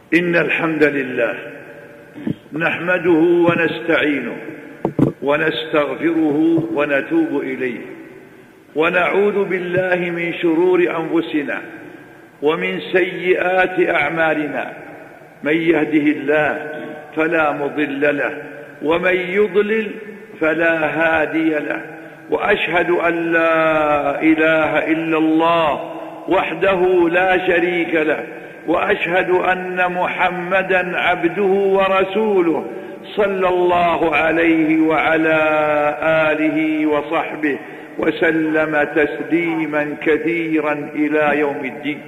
إن الحمد لله نحمده ونستعينه ونستغفره ونتوب إليه، ونعوذ بالله من شرور أنفسنا ومن سيئات أعمالنا. من يهده الله فلا مضل له، ومن يضلل فلا هادي له. وأشهد أن لا إله إلا الله وحده لا شريك له، وأشهد أن محمدا عبده ورسوله صلى الله عليه وعلى آله وصحبه وسلم تسليما كثيرا إلى يوم الدين.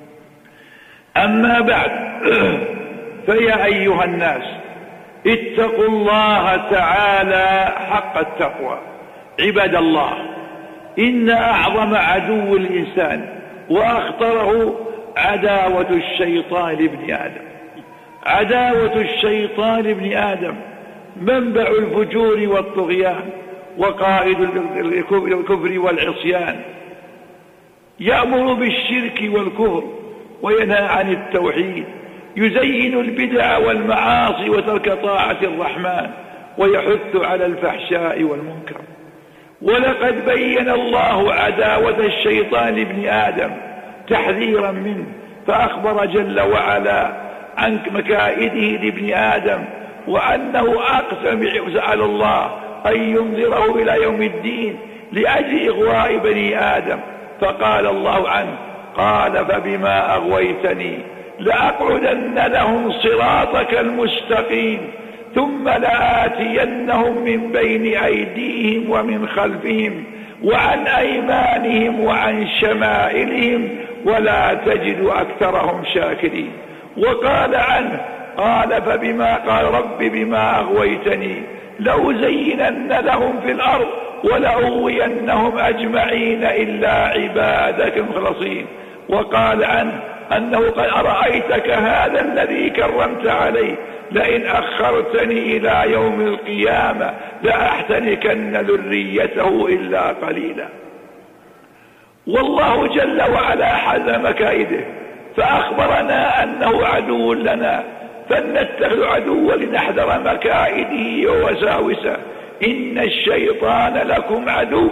أما بعد، فيا أيها الناس، اتقوا الله تعالى حق التقوى. عباد الله، إن أعظم عدو الإنسان وأخطره عداوة الشيطان لابن آدم. عداوة الشيطان لابن آدم منبع الفجور والطغيان وقائد الكفر والعصيان. يأمر بالشرك والكفر وينهى عن التوحيد، يزين البدع والمعاصي وترك طاعة الرحمن، ويحث على الفحشاء والمنكر. ولقد بين الله عداوة الشيطان لابن آدم تحذيرا منه، فأخبر جل وعلا عن مكائده لابن آدم، وأنه أقسم على الله أن ينظره إلى يوم الدين لأجل إغواء بني آدم. فقال الله عنه: قال فبما أغويتني لأقعدن لهم صراطك المستقيم ثم لآتينهم من بين أيديهم ومن خلفهم وعن أيمانهم وعن شمائلهم ولا تجد أكثرهم شاكرين. وقال عنه: قال رب بما أغويتني لأزينن لهم في الأرض ولأغوينهم أجمعين إلا عبادك المخلصين. وقال عنه أنه: قد أرأيتك هذا الذي كرمت عليه لئن أخرتني إلى يوم القيامة لأحتنكن ذريته إلا قليلا. والله جل وعلا حزم مكائده، فأخبرنا أنه عدو لنا، فلنتخذ عدوا لنحذر مكائده ووساوسه. إن الشيطان لكم عدو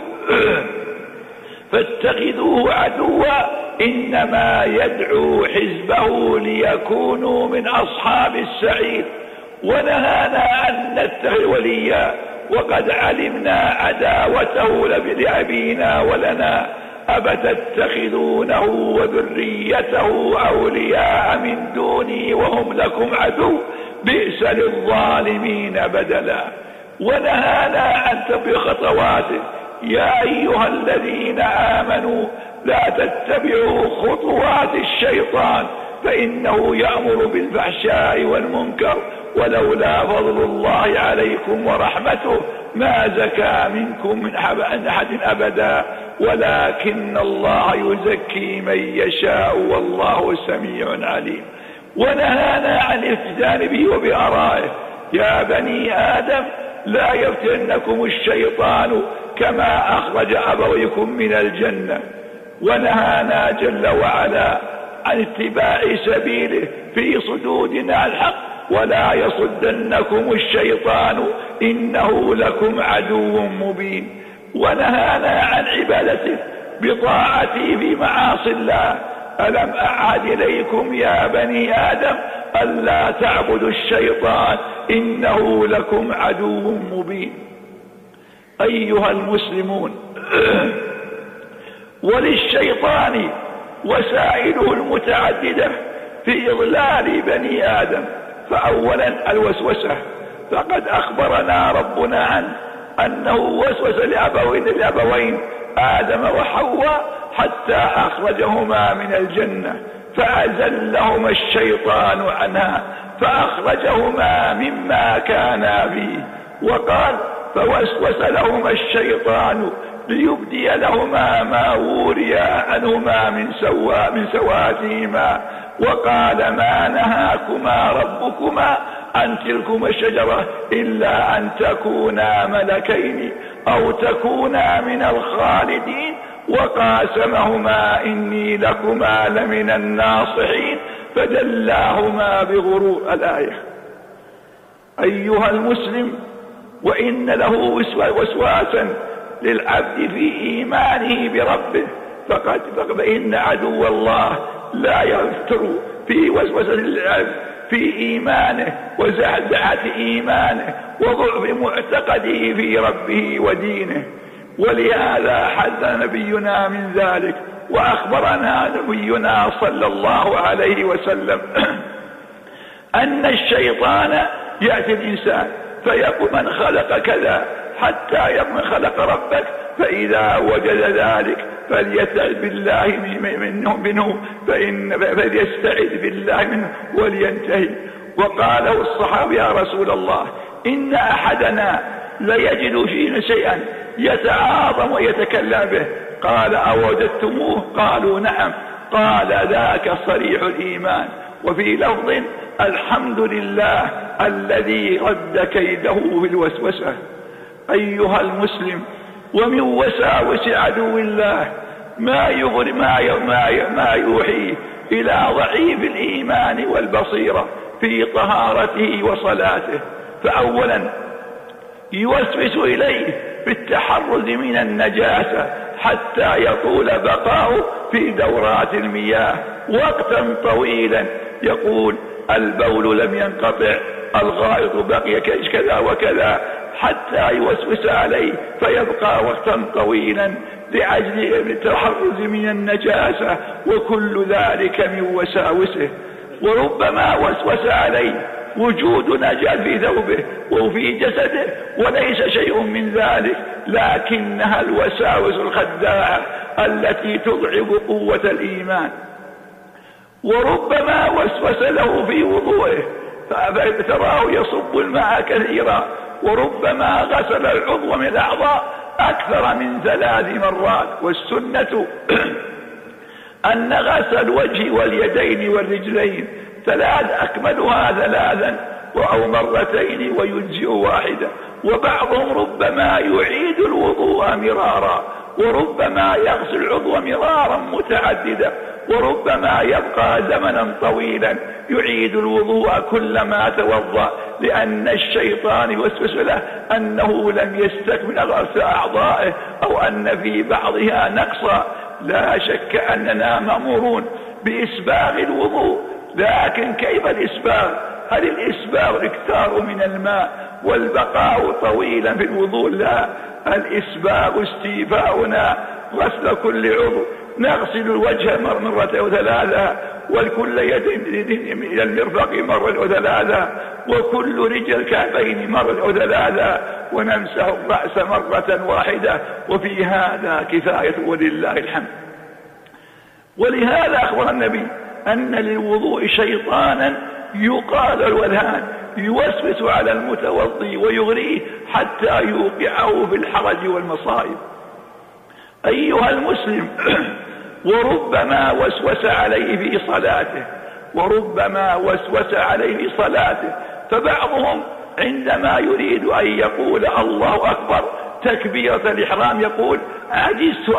فاتخذوه عدوا إنما يدعو حزبه ليكونوا من أصحاب السعير. ونهانا أن نتخذ وليا وقد علمنا عداوته لأبينا ولنا، أفتتخذونه وذريته أولياء من دوني وهم لكم عدو بئس للظالمين بدلا. ونهانا عن تبع خطواته. يا أيها الذين آمنوا لا تتبعوا خطوات الشيطان فإنه يأمر بالفحشاء والمنكر ولولا فضل الله عليكم ورحمته ما زكى منكم من أحد أبدا ولكن الله يزكي من يشاء والله سميع عليم. ونهانا عن الافتتان به وبآرائه. يا بني آدم لا يفتنكم الشيطان كما أخرج أبويكم من الجنة. ونهانا جل وعلا عن اتباع سبيله في صدودنا عن الحق، ولا يصدنكم الشيطان إنه لكم عدو مبين. ونهانا عن عبادته بطاعته في معاصي الله. ألم أعهد إليكم يا بني آدم ألا تعبدوا الشيطان إنه لكم عدو مبين. أيها المسلمون، وللشيطان وسائله المتعددة في إضلال بني آدم. فأولا الوسوسة، فقد أخبرنا ربنا عنه أنه وسوس لأبوين آدم وحواء حتى أخرجهما من الجنة، فأزلهما الشيطان عنها فأخرجهما مما كانا فيه. وقال: فوسوس لهما الشيطان ليبدي لهما ما وري عنهما من سواتهما. وقال: ما نهاكما ربكما عن تلكما الشجرة إلا أن تكونا ملكين أو تكونا من الخالدين. وقاسمهما إني لكما لمن الناصحين فدلاهما بغرور. الآية. أيها المسلم، وإن له وسواسا للعبد في إيمانه بربه، فإن عدو الله لا يفتر في وسوسة للعبد في إيمانه وزعزعة إيمانه وضعف معتقده في ربه ودينه. ولهذا حذر نبينا من ذلك، وأخبرنا نبينا صلى الله عليه وسلم أن الشيطان يأتي الإنسان فيقول من خلق كذا، حتى يقول خلق ربك، فإذا وجد ذلك فليستعذ بالله منه فليستعذ بالله منه ولينتهي. وقاله الصحابة يا رسول الله إن أحدنا ليجد فينا شيئا يتعاظم ويتكلم به، قال أوجدتموه؟ قالوا نعم. قال ذاك صريح الإيمان. وفي لفظ الحمد لله الذي رد كيده في الوسوسة. أيها المسلم، ومن وساوس عدو الله ما يوحي إلى ضعيف الإيمان والبصيرة في طهارته وصلاته. فأولا يوسوس إليه بالتحرز من النجاسة حتى يطول بقاؤه في دورات المياه وقتا طويلا، يقول البول لم ينقطع، الغائط بقي كذا وكذا، حتى يوسوس عليه فيبقى وقتا طويلا لأجل التحرز من النجاسة، وكل ذلك من وساوسه. وربما وسوس عليه وجود نجاسة في ثوبه وفي جسده وليس شيء من ذلك، لكنها الوساوس الخداعة التي تضعف قوة الإيمان. وربما وسوس له في وضوئه فتراه يصب الماء كثيرا، وربما غسل العضو من الأعضاء أكثر من 3 مرات. والسنة أن غسل الوجه واليدين والرجلين 3 أكملها 3 أو مرتين ويجزئ واحدة. وبعضهم ربما يعيد الوضوء مرارا، وربما يغسل العضو مرارا متعددا، وربما يبقى زمنا طويلا يعيد الوضوء كلما توضأ، لأن الشيطان يوسوس له أنه لم يستكمل غسل أعضائه أو أن في بعضها نقصا. لا شك أننا مأمورون بإسباغ الوضوء، لكن كيف الإسباغ؟ هل الإسباغ إكثار من الماء والبقاء طويلا في الوضوء؟ لا، الإسباغ استيفاؤنا غسل كل عضو، نغسل الوجه مرة أو 3، والكل يد إلى المرفق مرة أو 3، وكل رجل كعبين مرة أو 3، ونمسح الرأس مرة واحدة، وفي هذا كفاية ولله الحمد. ولهذا أخبر النبي أن للوضوء شيطانا يقال الولهان يوسوس على المتوضي ويغريه حتى يوقعه في الحرج والمصائب. أيها المسلم، وربما وسوس عليه في صلاته، وربما وسوس عليه في صلاته. فبعضهم عندما يريد أن يقول الله أكبر تكبيرة الإحرام يقول عجزت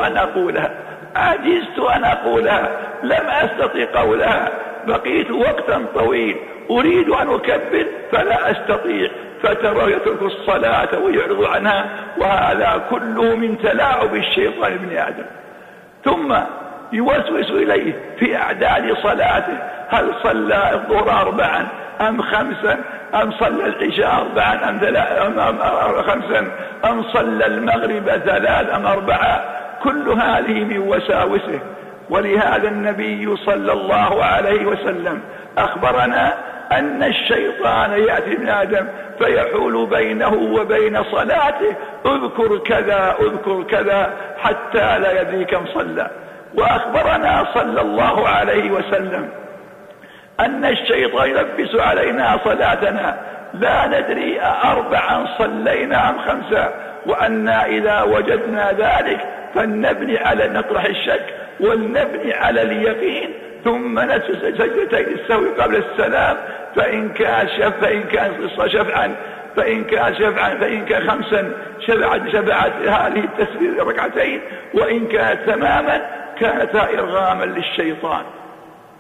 أن أقولها، لم أستطع قولها، بقيت وقتا طويل أريد أن أكبر فلا أستطيع، فترى يترك الصلاة ويعرض عنها، وهذا كله من تلاعب الشيطان ابن آدم. ثم يوسوس إليه في أعداد صلاته، هل صلى الظهر 4 أم 5 أم صلى العشاء 4 أم 5 أم صلى المغرب 3 أم 4، كل هذه من وساوسه. ولهذا النبي صلى الله عليه وسلم أخبرنا أن الشيطان يأتي ابن آدم فيحول بينه وبين صلاته، اذكر كذا اذكر كذا، حتى لا يدري كم صلى. وأخبرنا صلى الله عليه وسلم أن الشيطان يلبس علينا صلاتنا لا ندري 4 صلينا أم 5، وأن إذا وجدنا ذلك فلنبني على نطرح الشك ولنبني على اليقين، ثم نسجد سجدتين السهو قبل السلام، فإن كان شفعا فإن كان 5 شفعت هذه التسبيح 2، وإن كانت تماما كانت إرغاما للشيطان.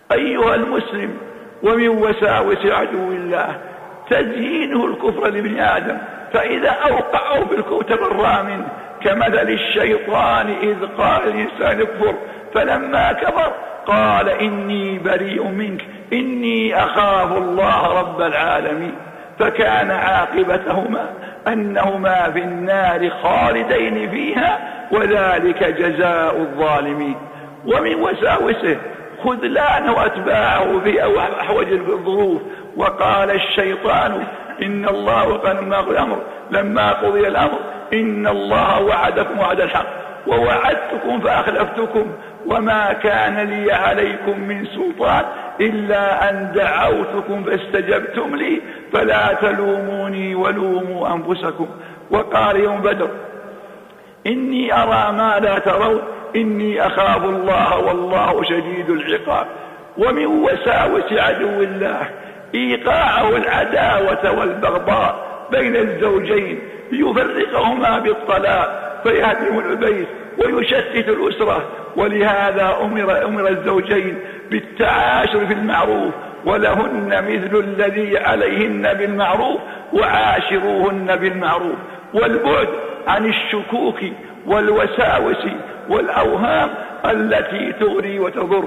أيها المسلم، ومن وساوس عدو الله تزيينه الكفر لابن آدم، فإذا أوقعه بالكفر تبرأ منه، كمثل الشيطان إذ قال الإنسان اكفر فلما كفر قال إني بريء منك إني أخاف الله رب العالمين، فكان عاقبتهما أنهما في النار خالدين فيها وذلك جزاء الظالمين. ومن وساوسه خذلان وأتباعه في أحوج الظروف. وقال الشيطان إن الله لما قضي الأمر إن الله وعدكم وعد الحق ووعدتكم فأخلفتكم وما كان لي عليكم من سلطان إلا أن دعوتكم فاستجبتم لي فلا تلوموني ولوموا أنفسكم. وقال يوم بدر إني أرى ما لا ترون إني أخاف الله والله شديد العقاب. ومن وساوس عدو الله إيقاعه العداوة والبغضاء بين الزوجين ليفرقهما بالطلاق فيهدم البيت ويشتت الأسرة. ولهذا أمر الزوجين بالتعاشر في المعروف ولهن مثل الذي عليهن بالمعروف وعاشروهن بالمعروف، والبعد عن الشكوك والوساوس والأوهام التي تغري وتضر.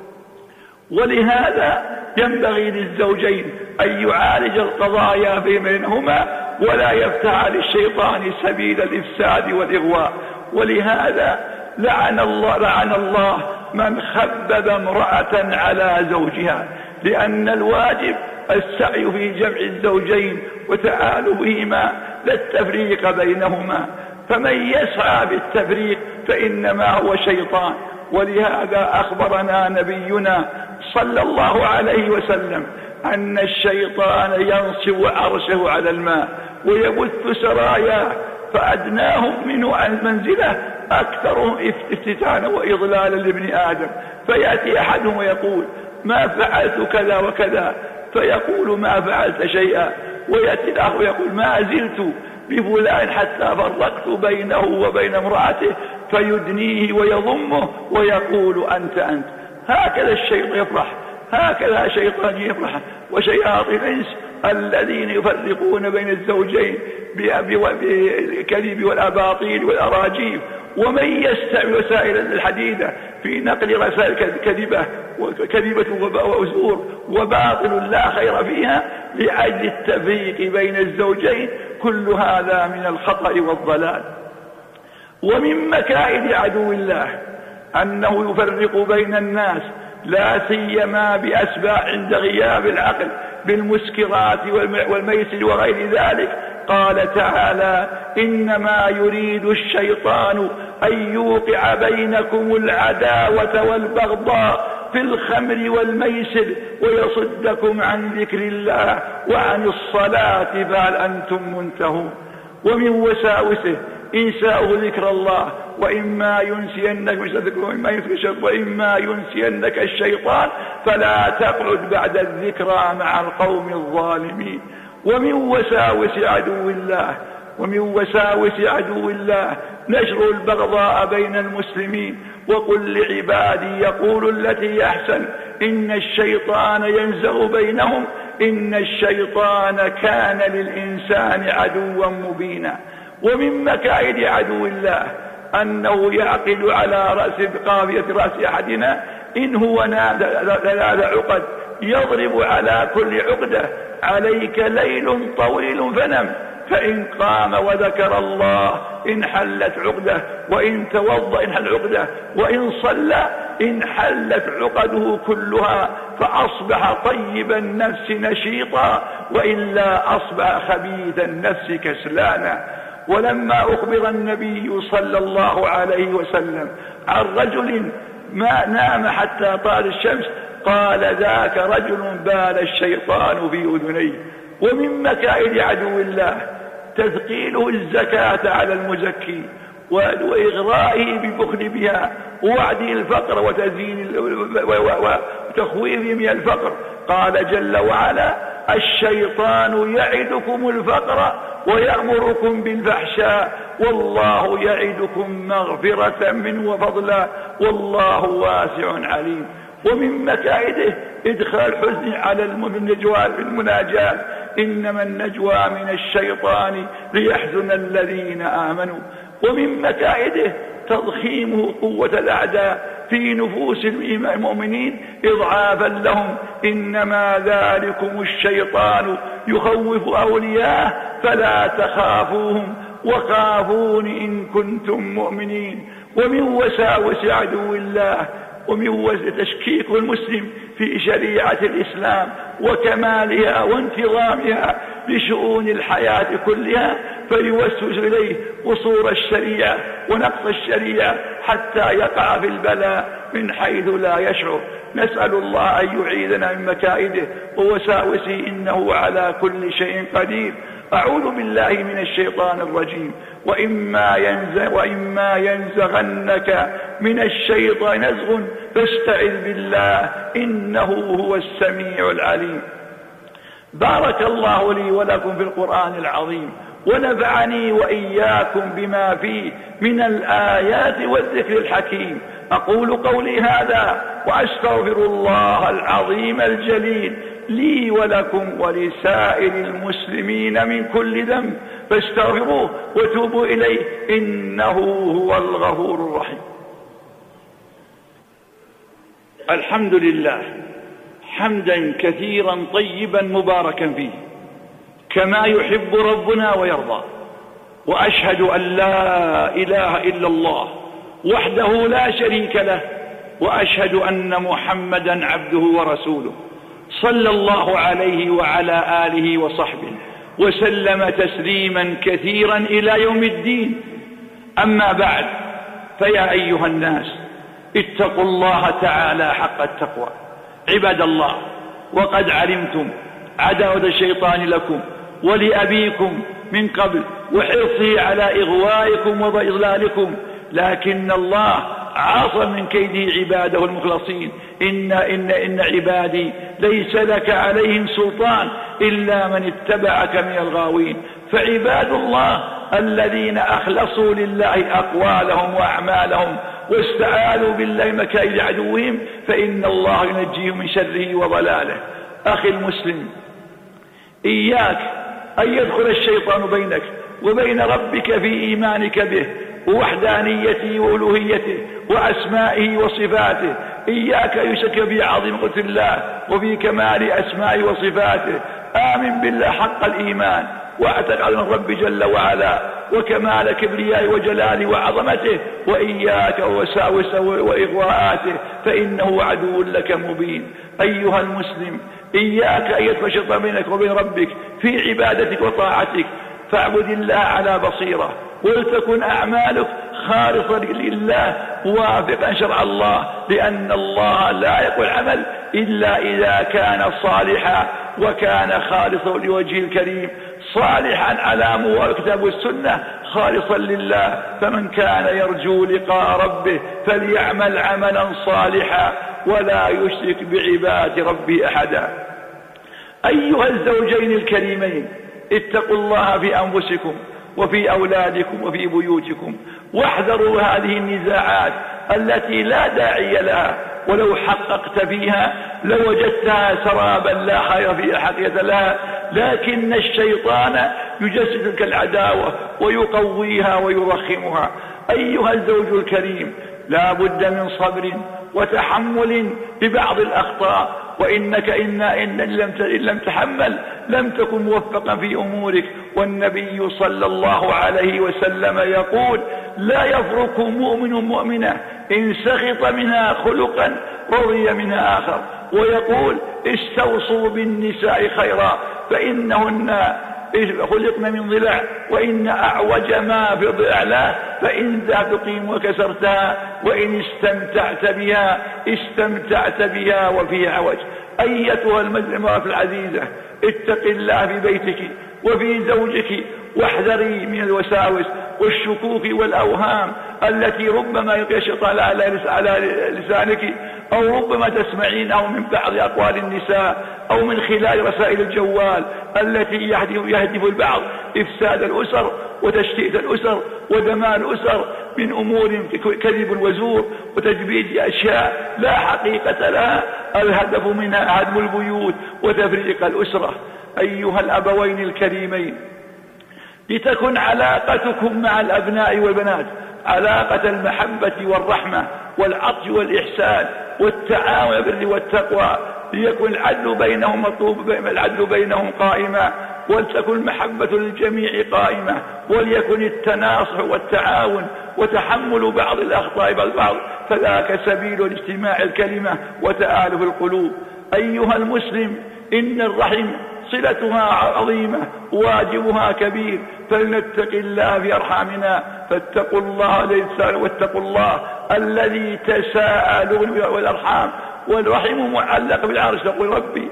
ولهذا ينبغي للزوجين أن يعالج القضايا بينهما ولا يفتح للشيطان سبيل الإفساد والإغواء. ولهذا لعن الله من خبب امرأة على زوجها، لأن الواجب السعي في جمع الزوجين وتآلفهما لا التفريق بينهما، فمن يسعى بالتفريق فإنما هو شيطان. ولهذا أخبرنا نبينا صلى الله عليه وسلم أن الشيطان ينصب عرشه على الماء ويبث سراياه، فأدناهم منه عن منزله أكثرهم افتتانا وإضلالا لابن آدم. فيأتي أحدهم ويقول ما فعلت كذا وكذا، فيقول ما فعلت شيئا، ويأتي الآخر ويقول ما زلت بفلان حتى فرقت بينه وبين امرأته، فيدنيه ويضمه ويقول أنت. هكذا الشيطان يفرح، هكذا شيطان يفرح. وشياطين الإنس الذين يفرقون بين الزوجين بالكذب والأباطيل والأراجيف، ومن يستعمل وسائل الحديدة في نقل رسائل كذبة وزور وباطل لا خير فيها لأجل التفريق بين الزوجين، كل هذا من الخطأ والضلال. ومن مكائد عدو الله أنه يفرق بين الناس لا سيما بأسباب عند غياب العقل بالمسكرات والميسر وغير ذلك. قال تعالى إنما يريد الشيطان أن يوقع بينكم العداوة والبغضاء في الخمر والميسر ويصدكم عن ذكر الله وعن الصلاة فهل أنتم منتهون. ومن وساوسه إنساء ذكر الله وإما ينسينك الشيطان فلا تقعد بعد الذكرى مع القوم الظالمين. ومن وساوس عدو الله نشر البغضاء بين المسلمين. وقل لعبادي يقولوا التي أحسن إن الشيطان ينزغ بينهم إن الشيطان كان للإنسان عدوا مبينا. ومن مكائد عدو الله أنه يعقد على رأس قافية رأس أحدنا إن هو ثلاث عقد، يضرب على كل عقدة عليك ليل طويل فنم، فإن قام وذكر الله انحلت عقده، وإن توضأ انحل عقده، وإن صلى انحلت عقده كلها، فأصبح طيب النفس نشيطا وإلا أصبح خبيث النفس كسلانا. ولما أخبر النبي صلى الله عليه وسلم عن رجل ما نام حتى طال الشمس قال ذاك رجل بال الشيطان في أذنيه. ومن مكائد عدو الله تثقيله الزكاة على المزكي وإغرائه بالبخل بها ووعده الفقر وتخويفه من الفقر. قال جل وعلا الشيطان يعدكم الفقر ويأمركم بالفحشاء والله يعدكم مغفرة منه وفضلا والله واسع عليم. ومن مكائده إدخال الحزن على النجوى في المناجاة. إنما النجوى من الشيطان ليحزن الذين آمنوا. ومن مكائده تضخيمه قوة الأعداء في نفوس المؤمنين إضعافا لهم. إنما ذلكم الشيطان يخوف أولياءه فلا تخافوهم وخافون إن كنتم مؤمنين. ومن وساوس عدو الله ومن تشكيك المسلم في شريعة الإسلام وكمالها وانتظامها لشؤون الحياة كلها، فيوسوس إليه قصور الشريعة ونقص الشريعة حتى يقع في البلاء من حيث لا يشعر. نسأل الله أن يعيذنا من مكائده ووساوسه إنه على كل شيء قدير. أعوذ بالله من الشيطان الرجيم. وإما ينزغنك من الشيطان نزغ فاستعذ بالله إنه هو السميع العليم. بارك الله لي ولكم في القرآن العظيم، ونفعني وإياكم بما فيه من الآيات والذكر الحكيم. أقول قولي هذا وأستغفر الله العظيم الجليل لي ولكم ولسائر المسلمين من كل ذنب، فاستغفروه وتوبوا إليه إنه هو الغفور الرحيم. الحمد لله حمدا كثيرا طيبا مباركا فيه كما يحب ربنا ويرضى. وأشهد أن لا إله إلا الله وحده لا شريك له، وأشهد أن محمدا عبده ورسوله صلى الله عليه وعلى آله وصحبه وسلم تسليما كثيرا إلى يوم الدين. أما بعد، فيا أيها الناس اتقوا الله تعالى حق التقوى. عباد الله، وقد علمتم عداوة الشيطان لكم ولأبيكم من قبل وحرصه على إغوائكم وإضلالكم، لكن الله عاصم من كيده عباده المخلصين. إن عبادي ليس لك عليهم سلطان إلا من اتبعك من الغاوين. فعباد الله الذين أخلصوا لله أقوالهم وأعمالهم واستعاذوا بالله مكائد عدوهم فإن الله ينجيهم من شره وضلاله. أخي المسلم، إياك أن يدخل الشيطان بينك وبين ربك في إيمانك به ووحدانيته وألوهيته وأسمائه وصفاته. إياك يشك بعظيم قدرة الله وفي كمال أسمائه وصفاته. آمن بالله حق الإيمان واعتقد عن الرب جل وعلا وكمال كبريائه وجلاله وعظمته، وإياك ووساوسه وإغواءاته فإنه عدو لك مبين. أيها المسلم، إياك أن يدخل الشيطان بينك وبين ربك في عبادتك وطاعتك، فاعبد الله على بصيرة ولتكن أعمالك خالصة لله موافقا شرع الله، لأن الله لا يقبل عمل إلا إذا كان صالحا وكان خالصا لوجهه الكريم، صالحا على موافق الكتاب والسنة خالصا لله. فمن كان يرجو لقاء ربه فليعمل عملا صالحا ولا يشرك بعباد ربه أحدا. أيها الزوجين الكريمين، اتقوا الله في أنفسكم وفي أولادكم وفي بيوتكم، واحذروا هذه النزاعات التي لا داعي لها، ولو حققت فيها لوجدتها سرابا لا خير في حقيقة لها، لكن الشيطان يجسد تلك العداوة ويقويها ويرخمها. أيها الزوج الكريم، لا بد من صبر وتحمل ببعض الأخطاء، وإنك إن لم تحمل لم تكن موفقا في أمورك. والنبي صلى الله عليه وسلم يقول: لا يفرق مؤمن مؤمنة إن سخط منها خلقا رضي منها آخر. ويقول: استوصوا بالنساء خيرا فإنهن خلقن من ضلع، وإن أعوج ما في الضلع له، فإن ذا تقيم وكسرتها، وإن استمتعت بها وفي عوج. أيتها المرأة العزيزة، اتق الله في بيتك وفي زوجك، واحذري من الوساوس والشكوك والأوهام التي ربما يلقي الشيطان على لسانك، أو ربما تسمعين أو من بعض أقوال النساء أو من خلال رسائل الجوال التي يهدف البعض إفساد الأسر وتشتيت الأسر ودمار الأسر. من أمور كذب وزور وتجبيد أشياء لا حقيقة لها الهدف منها هدم البيوت وتفريق الأسرة. أيها الأبوين الكريمين، لتكن علاقتكم مع الأبناء والبنات علاقة المحبة والرحمة والعطف والإحسان والتعاون بالبر والتقوى، ليكن العدل بينهم قائما، ولتكن المحبة للجميع قائمة، وليكن التناصح والتعاون وتحمل بعض الأخطاء بالبعض، فذاك سبيل الاجتماع الكلمة وتآلف القلوب. أيها المسلم، إن الرحم صلتها عظيمة واجبها كبير، فلنتق الله في أرحامنا، واتقوا الله الذي تساءلون والأرحام، والرحم معلق بالعرش. تقول ربي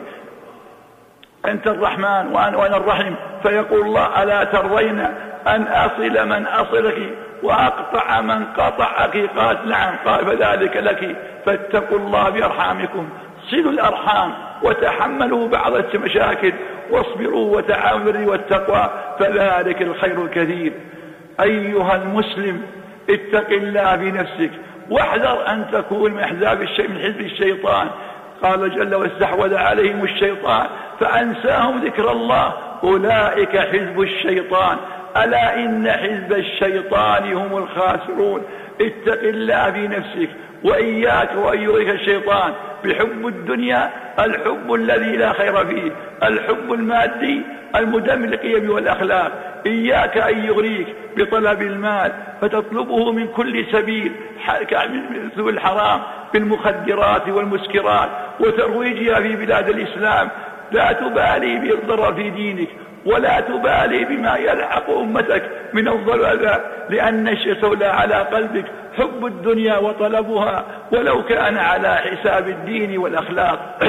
أنت الرحمن وأنا الرحيم، فيقول الله ألا ترضين أن أصل من أصلك وأقطع من قطعك؟ قالت نعم، قال فذلك لك، فاتقوا الله بأرحامكم، صلوا الأرحام وتحملوا بعض المشاكل، واصبروا وتعاونوا بالبر والتقوى، فذلك الخير الكثير. أيها المسلم، اتق الله بنفسك، واحذر أن تكون من حزب الشيطان. قال جل واستحوذ عليهم الشيطان فأنساهم ذكر الله، أولئك حزب الشيطان، ألا إن حزب الشيطان هم الخاسرون. اتق الله بنفسك، وإياك وأن يغرك الشيطان بحب الدنيا، الحب الذي لا خير فيه، الحب المادي المدمر للقيم والأخلاق. إياك أن يغريك بطلب المال فتطلبه من كل سبيل، مثل الحرام بالمخدرات والمسكرات وترويجها في بلاد الإسلام. لا تبالي بالضرر في دينك، ولا تبالي بما يلحق أمتك من الضلال، لأن الشيء على قلبك حب الدنيا وطلبها، ولو كان على حساب الدين والأخلاق.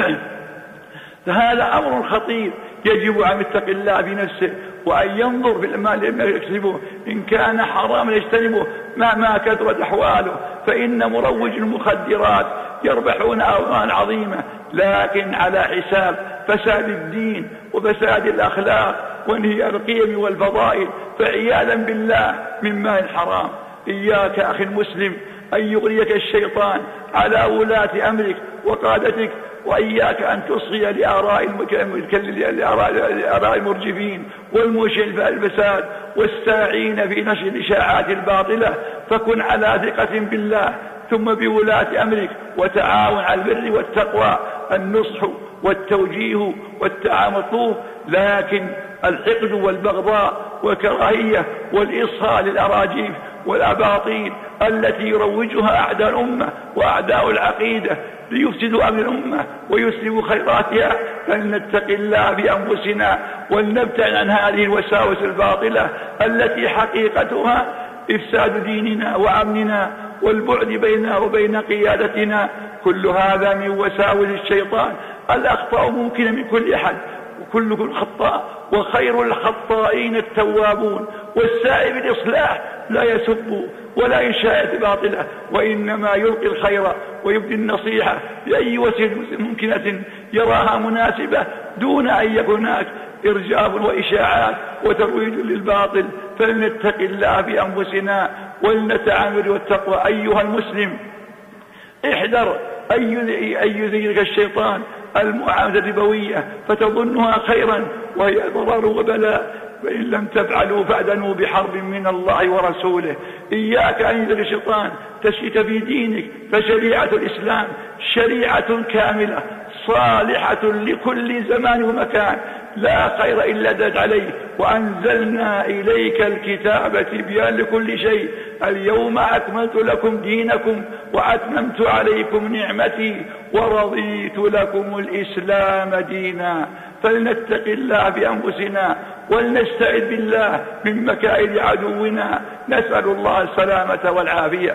فهذا أمر خطير، يجب أن يتقي الله بنفسه، وأن ينظر في المال لما يكسبه، إن كان حراما يجتنبه مهما كثرت أحواله، فإن مروج المخدرات يربحون أموال عظيمة، لكن على حساب فساد الدين وفساد الأخلاق وانهيار القيم والفضائل، فعياذا بالله مما الحرام. إياك أخي المسلم أن يغريك الشيطان على ولاة أمرك وقادتك، وإياك أن تصغي لآراء المرجفين والمشين في الفساد والساعين في نشر الإشاعات الباطلة، فكن على ثقة بالله ثم بولاة أمرك، وتعاون على البر والتقوى، النصح والتوجيه والتعامل مطلوب، لكن الحقد والبغضاء والكراهية والإصهاء للأراجيف والأباطيل التي يروجها أعداء الأمة وأعداء العقيدة ليفسدوا أمر الأمة ويسلبوا خيراتها، فلنتق الله بأنفسنا ولنبتعد عن هذه الوساوس الباطلة التي حقيقتها إفساد ديننا وأمننا والبعد بيننا وبين قيادتنا. كل هذا من وساوس الشيطان. الأخطاء ممكنة من كل أحد، وكلكم خطاء، وخير الخطائين التوابون، والسائل بالإصلاح لا يسب ولا إنشاء باطلة، وإنما يلقي الخير ويبدي النصيحة بأي وسيلة ممكنة يراها مناسبة، دون أن يكون هناك إرجاف وإشاعات وترويج للباطل. فلنتق الله بأنفسنا ولنتعامل والتقوى. أيها المسلم، احذر أن يزينك الشيطان المعاملة الربوية فتظنها خيرا وهي ضرر وبلاء، فإن لم تفعلوا فأذنوا بحرب من الله ورسوله. إياك أن يزينك الشيطان تشكك في دينك، فشريعة الإسلام شريعة كاملة صالحة لكل زمان ومكان، لا خير إلا دلت عليه. وأنزلنا إليك الكتاب تبيان لكل شيء، اليوم أكملت لكم دينكم وأتممت عليكم نعمتي ورضيت لكم الإسلام دينا. فلنتق الله بأنفسنا ولنستعذ بالله من مكائد عدونا، نسأل الله السلامة والعافية.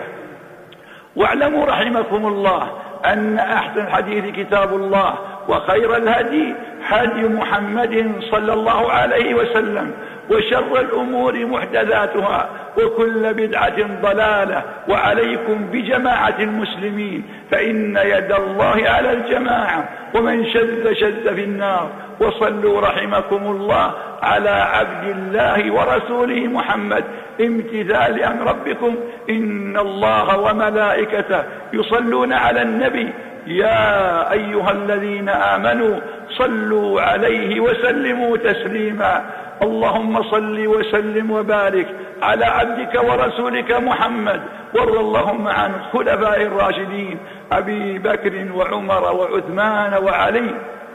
واعلموا رحمكم الله أن أحسن الحديث كتاب الله، وخير الهدي هدي محمد صلى الله عليه وسلم، وشر الأمور محدثاتها، وكل بدعة ضلالة. وعليكم بجماعة المسلمين، فإن يد الله على الجماعة، ومن شذ في النار. وصلوا رحمكم الله على عبد الله ورسوله محمد امتثال أمر ربكم إن الله وملائكته يصلون على النبي يا أيها الذين آمنوا صلوا عليه وسلموا تسليما اللهم صل وسلم وبارك على عبدك ورسولك محمد وارض اللهم عن الخلفاء الراشدين أبي بكر وعمر وعثمان وعلي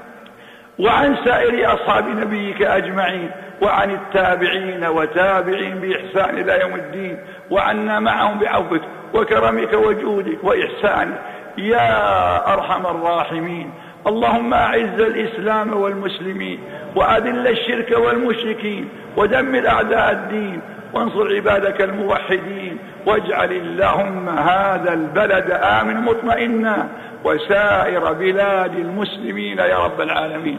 وعن سائر أصحاب نبيك أجمعين وعن التابعين وتابعين بإحسان إلى يوم الدين وعنا معهم بعفوك وكرمك وجودك وإحسانك يا أرحم الراحمين اللهم أعز الإسلام والمسلمين وأذل الشرك والمشركين ودمر أعداء الدين وانصر عبادك الموحدين واجعل اللهم هذا البلد آمن مطمئنا وسائر بلاد المسلمين يا رب العالمين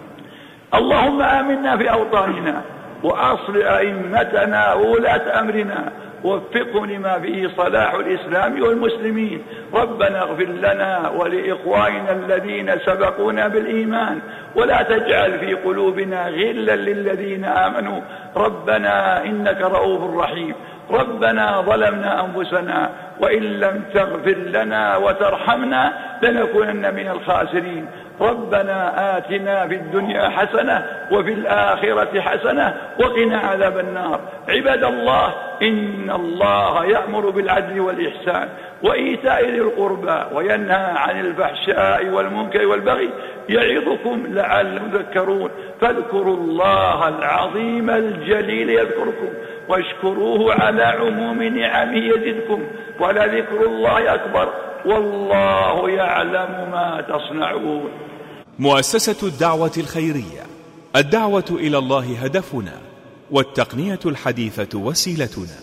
اللهم آمنا في أوطاننا وأصل أئمتنا وولاة أمرنا وفقهم لما فيه صلاح الإسلام والمسلمين ربنا اغفر لنا ولإخواننا الذين سبقونا بالإيمان ولا تجعل في قلوبنا غلا للذين آمنوا ربنا إنك رؤوف رحيم ربنا ظلمنا أنفسنا وإن لم تغفر لنا وترحمنا لنكونن من الخاسرين ربنا آتنا في الدنيا حسنة وفي الآخرة حسنة وقنا عذاب النار عباد الله إن الله يأمر بالعدل والإحسان وإيتاء ذي القربى وينهى عن الفحشاء والمنكر والبغي يعظكم لعلكم تذكرون فاذكروا الله العظيم الجليل يذكركم واشكروه على عموم نعمه يزدكم ولذكر الله أكبر والله يعلم ما تصنعون. مؤسسة الدعوة الخيرية، الدعوة إلى الله هدفنا والتقنية الحديثة وسيلتنا.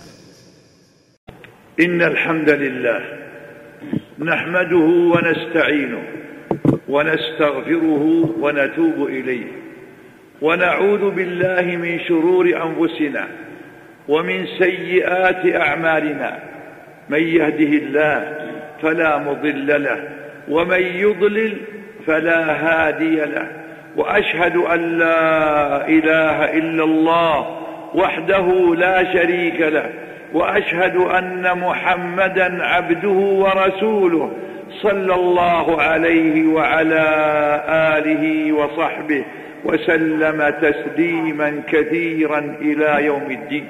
إن الحمد لله نحمده ونستعينه ونستغفره ونتوب إليه ونعوذ بالله من شرور أنفسنا ومن سيئات أعمالنا من يهده الله فلا مضل له ومن يضلل فلا هادي له وأشهد أن لا إله إلا الله وحده لا شريك له وأشهد أن محمدا عبده ورسوله صلى الله عليه وعلى آله وصحبه وسلم تسليما كثيرا إلى يوم الدين.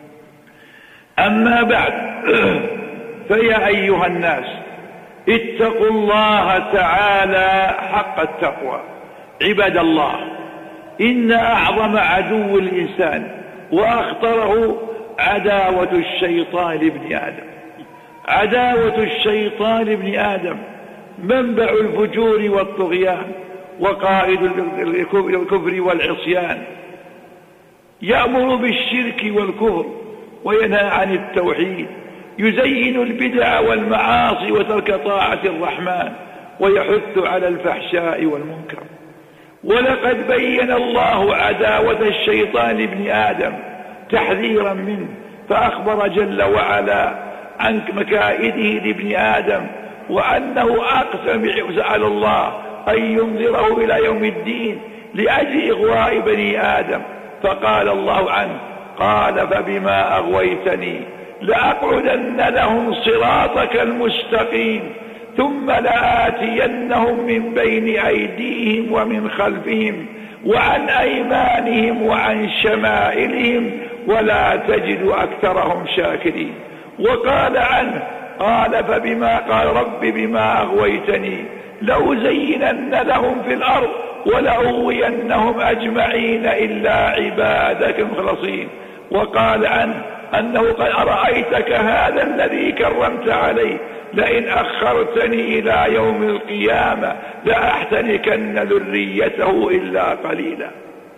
أما بعد فيا أيها الناس اتقوا الله تعالى حق التقوى. عباد الله إن أعظم عدو الإنسان وأخطره عداوة الشيطان لابن آدم. عداوة الشيطان لابن آدم منبع الفجور والطغيان وقائد الكفر والعصيان يأمر بالشرك والكفر وينهى عن التوحيد يزين البدع والمعاصي وترك طاعة الرحمن ويحث على الفحشاء والمنكر. ولقد بين الله عداوة الشيطان لابن آدم تحذيرا منه فأخبر جل وعلا عن مكائده لابن آدم وأنه أقسم على الله أن ينظره إلى يوم الدين لأجل إغواء بني آدم فقال الله عنه قال فبما أغويتني لأقعدن لهم صراطك المستقيم ثم لآتينهم من بين أيديهم ومن خلفهم وعن أيمانهم وعن شمائلهم ولا تجد أكثرهم شاكرين. وقال عنه قال فبما قال رب بما أغويتني لأزينن لهم في الأرض ولأغوينهم أجمعين إلا عبادك المخلصين. وقال عنه أنه قد أرأيتك هذا الذي كرمت عليه لئن أخرتني إلى يوم القيامة لأحتنكن ذريته إلا قليلا.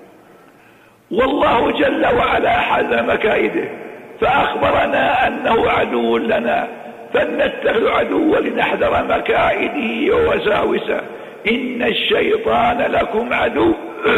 والله جل وعلا حزم مكائده فأخبرنا أنه عدو لنا فلنتخذ عدوا لنحذر مكائده ووساوسه. إن الشيطان لكم عدو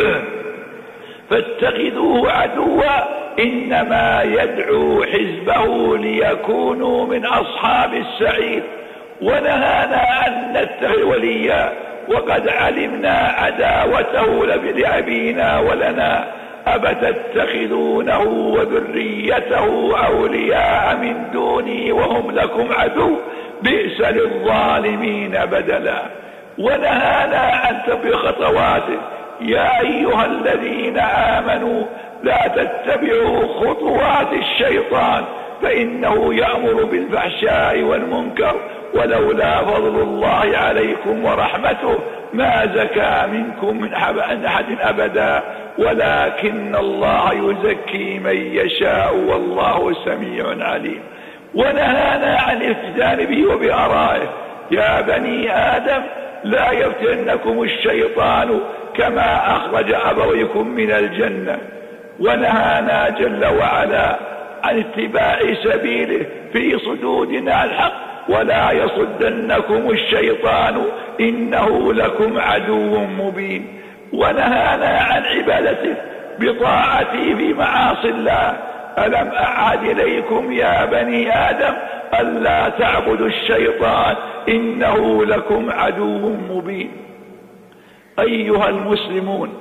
فاتخذوه عدوا إنما يدعو حزبه ليكونوا من أصحاب السعير. ونهانا أن نتخذ وليا وقد علمنا عداوته لأبينا ولنا أفتتخذونه وذريته أولياء من دوني وهم لكم عدو بئس للظالمين بدلا. ونهانا عن تبع خطواته يا أيها الذين آمنوا لا تتبعوا خطوات الشيطان فإنه يأمر بالفحشاء والمنكر ولولا فضل الله عليكم ورحمته ما زكى منكم من أحد أبدا ولكن الله يزكي من يشاء والله سميع عليم. ونهانا عن الافتتان به وبآرائه يا بني آدم لا يفتنكم الشيطان كما أخرج أبويكم من الجنة. ونهانا جل وعلا عن اتباع سبيله في صدودنا عن الحق ولا يصدنكم الشيطان إنه لكم عدو مبين. ونهانا عن عبادته بطاعته في معاصي الله ألم أعهد إليكم يا بني آدم ألا تعبدوا الشيطان إنه لكم عدو مبين. أيها المسلمون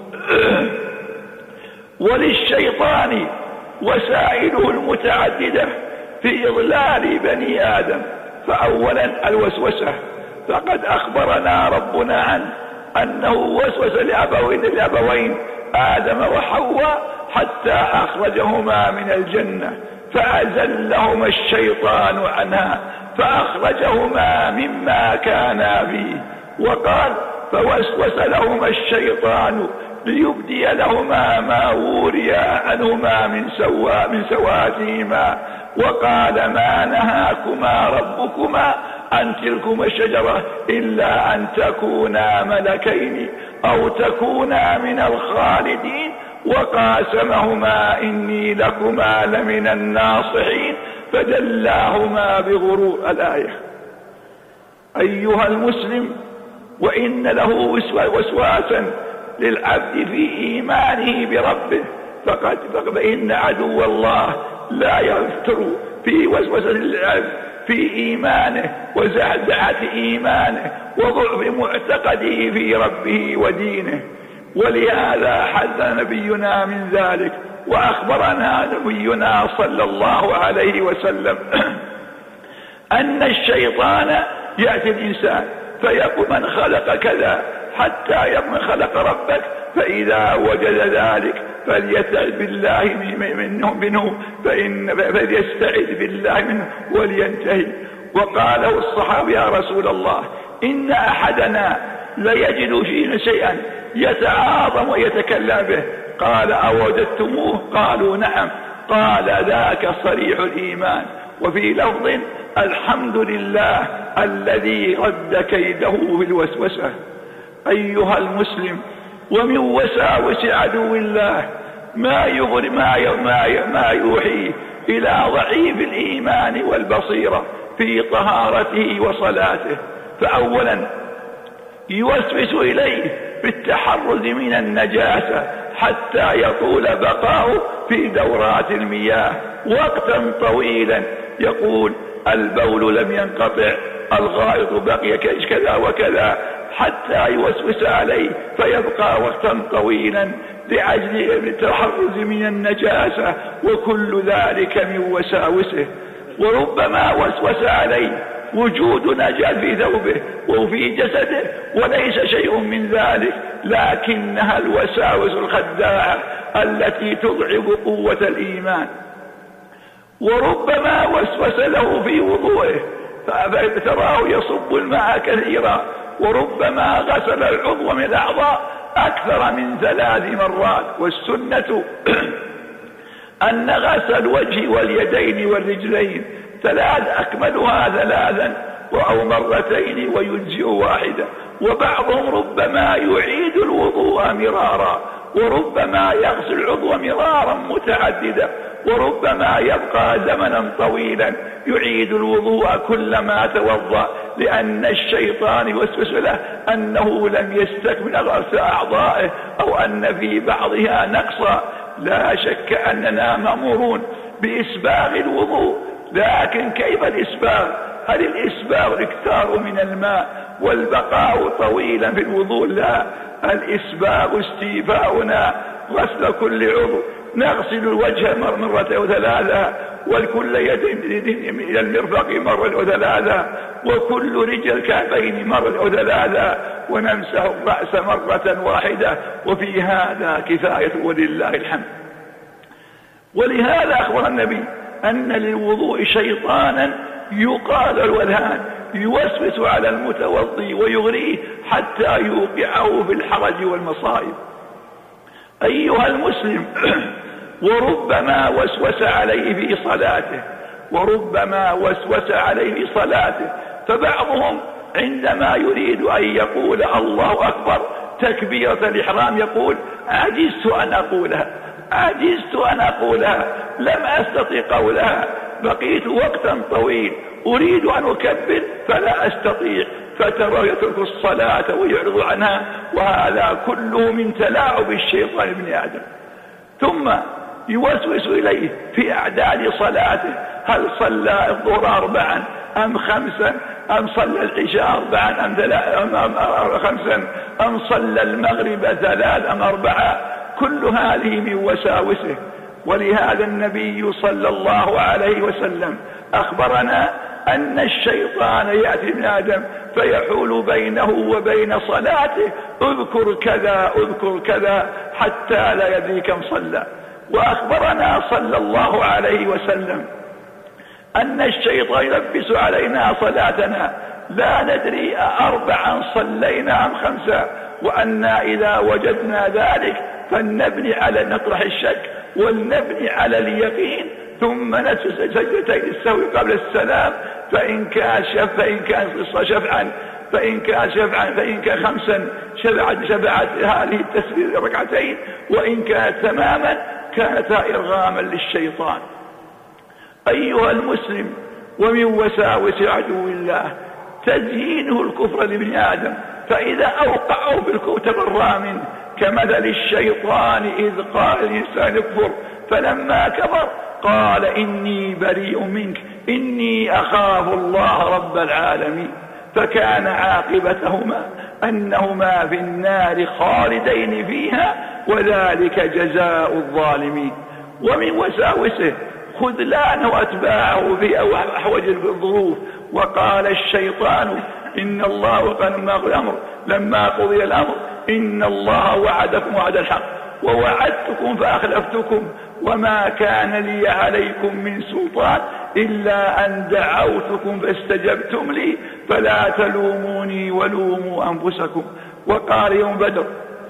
وللشيطان وسائله المتعددة في إضلال بني آدم. فأولا الوسوسة، فقد أخبرنا ربنا عنه أنه وسوس لأبوين آدم وحواء حتى أخرجهما من الجنة فأزلهما الشيطان عنها فأخرجهما مما كانا فيه. وقال فوسوس لهما الشيطان ليبدي لهما ما وري عنهما من سواتهما وقال ما نهاكما ربكما عن تلكما الشجرة إلا أن تكونا ملكين أو تكونا من الخالدين وقاسمهما إني لكما لمن الناصحين فدلاهما بغرور. الآية. أيها المسلم وإن له وسواسا للعبد في إيمانه بربه فإن عدو الله لا يفتر في وسوسة للعبد في إيمانه وزعزعة إيمانه وضعف معتقده في ربه ودينه. ولهذا حذر نبينا من ذلك وأخبرنا نبينا صلى الله عليه وسلم أن الشيطان يأتي الإنسان فيقول من خلق كذا حتى يقول خلق ربك فإذا وجد ذلك فليستعذ بالله منه فليستعذ بالله منه ولينتهي. وقاله الصحابي يا رسول الله إن أحدنا ليجد فينا شيئا يتعاظم ويتكلم به قال أوجدتموه قالوا نعم قال ذاك صريح الإيمان. وفي لفظ الحمد لله الذي رد كيده في الوسوسة. أيها المسلم ومن وساوس عدو الله ما يوحي إلى ضعيف الإيمان والبصيرة في طهارته وصلاته. فأولا يوسوس إليه بالتحرز من النجاسة حتى يطول بقاؤه في دورات المياه وقتا طويلا يقول البول لم ينقطع الغائط بقي كذا وكذا حتى يوسوس عليه فيبقى وقتا طويلا لأجل التحرز من النجاسة وكل ذلك من وساوسه. وربما وسوس عليه وجود نجاة في ثوبه وفي جسده وليس شيء من ذلك لكنها الوساوس الخداعة التي تضعف قوة الإيمان. وربما وسوس له في وضوئه فتراه يصب الماء كثيرا وربما غسل العضو من الأعضاء أكثر من 3 مرات. والسنة أن غسل الوجه واليدين والرجلين 3 أكملها 3 أو مرتين ويجزئ واحدة. وبعضهم ربما يعيد الوضوء مرارا وربما يغسل العضو مرارا متعددا وربما يبقى زمنا طويلا يعيد الوضوء كلما توضأ لأن الشيطان يوسوس له أنه لم يستكمل غسل أعضائه أو أن في بعضها نقصا. لا شك أننا مأمورون بإسباغ الوضوء لكن كيف الإسباغ؟ هل الإسباغ إكثار من الماء والبقاء طويلا في الوضوء لا، الإسباغ استيفاؤنا، غسل كل عضو، نغسل الوجه مرة أو ثلاثة، والكل يد إلى المرفق مرة أو ثلاثة، وكل رجل كعبين مرة أو ثلاثة، ونمسح الرأس مرة واحدة، وفي هذا كفاية ولله الحمد. ولهذا أخبر النبي أن للوضوء شيطانا يقال الولهان يوسوس على المتوضي ويغريه حتى يوقعه في الحرج والمصائب. أيها المسلم، وربما وسوس عليه في صلاته، فبعضهم عندما يريد أن يقول الله أكبر تكبيرة الإحرام يقول عجزت أن أقولها، لم أستطع قولها، بقيت وقتا طويل أريد أن أكبر فلا أستطيع، فترى يترك الصلاة ويعرض عنها، وهذا كله من تلاعب الشيطان ابن آدم. ثم يوسوس إليه في أعداد صلاته، هل صلى الظهر 4 أم 5 أم صلى العشاء 4 أم 5 أم صلى المغرب 3 أم 4، كل هذه من وساوسه. ولهذا النبي صلى الله عليه وسلم أخبرنا أن الشيطان يأتي ابن آدم فيحول بينه وبين صلاته، اذكر كذا حتى لا يدري كم صلى. وأخبرنا صلى الله عليه وسلم أن الشيطان يلبس علينا صلاتنا لا ندري 4 صلينا أم 5، وأن إذا وجدنا ذلك فلنبني على نطرح الشك ولنبني على اليقين، ثم نسجد سجدتين السهو قبل السلام، فإن كان شفعا فإن كان 5 شفعت هذه التسبيح ركعتين، وإن كانت تماما كانتا إرغاما للشيطان. أيها المسلم، ومن وساوس عدو الله تزيينه الكفر لابن آدم، فإذا أوقعه بالكفر تبرأ منه، كمثل الشيطان إذ قال الإنسان اكفر فلما كفر قال إني بريء منك إني أخاف الله رب العالمين، فكان عاقبتهما أنهما في النار خالدين فيها، وذلك جزاء الظالمين. ومن وساوسه خذلان وأتباعه في أحوج الظروف، وقال الشيطان إن الله لما قضي الأمر إن الله وعدكم وعد الحق ووعدتكم فأخلفتكم وما كان لي عليكم من سلطان إلا أن دعوتكم فاستجبتم لي فلا تلوموني ولوموا أنفسكم. وقال يوم بدر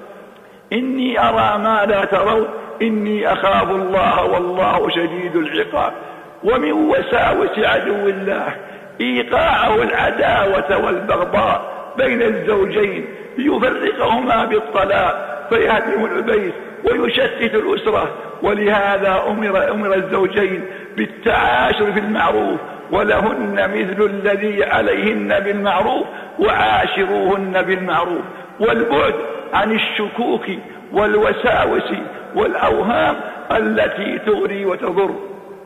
إني أرى ما لا ترون إني أخاف الله والله شديد العقاب. ومن وساوس عدو الله إيقاعه العداوة والبغضاء بين الزوجين ليفرقهما بالطلاق فيهدم البيت ويشتت الأسرة. ولهذا أمر الزوجين بالتعاشر في المعروف، ولهن مثل الذي عليهن بالمعروف وعاشروهن بالمعروف، والبعد عن الشكوك والوساوس والأوهام التي تغري وتضر.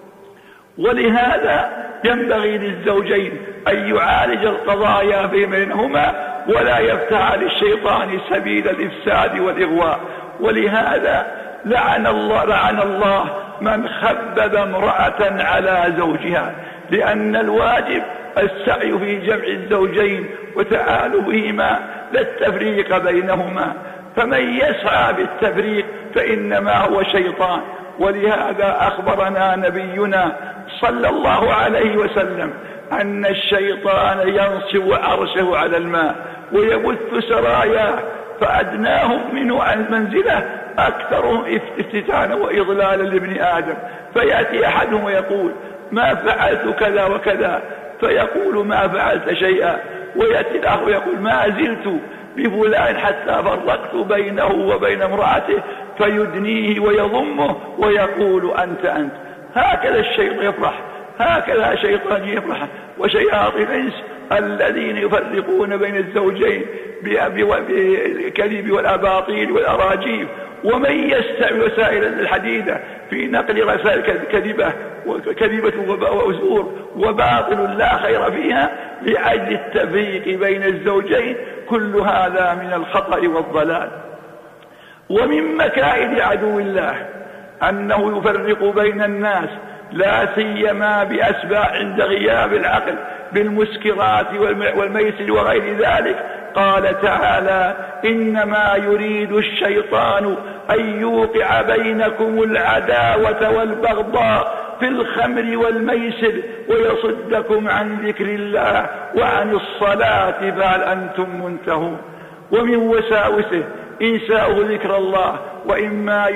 ولهذا ينبغي للزوجين أن يعالج القضايا بينهما ولا يفتح للشيطان سبيل الإفساد والإغواء. ولهذا لعن الله من خبب امرأة على زوجها، لأن الواجب السعي في جمع الزوجين وتآلفهما لا التفريق بينهما، فمن يسعى بالتفريق فإنما هو شيطان. ولهذا أخبرنا نبينا صلى الله عليه وسلم أن الشيطان ينصب عرشه على الماء ويبث سراياه، فأدناهم منه عن المنزلة أكثرهم افتتانا وإضلالا لابن آدم، فيأتي أحدهم ويقول ما فعلت كذا وكذا، فيقول ما فعلت شيئا، ويأتي الآخر ويقول ما زلت بفلان حتى فرقت بينه وبين امرأته، فيدنيه ويضمه ويقول أنت. هكذا الشيطان يفرح هكذا شيطان يفرح وشياطين الإنس الذين يفرقون بين الزوجين بالكذب والأباطيل والأراجيف، ومن يستعمل وسائل الحديدة في نقل رسائل كذبة وزور وباطل لا خير فيها لأجل التفريق بين الزوجين، كل هذا من الخطأ والضلال. ومن مكائد عدو الله أنه يفرق بين الناس، لا سيما بأسباب عند غياب العقل بالمسكرات والميسر وغير ذلك. قال تعالى: إنما يريد الشيطان أن يوقع بينكم العداوة والبغضاء في الخمر والميسر ويصدكم عن ذكر الله وعن الصلاة فهل أنتم منتهون. ومن وساوسه إنساء ذكر الله وإما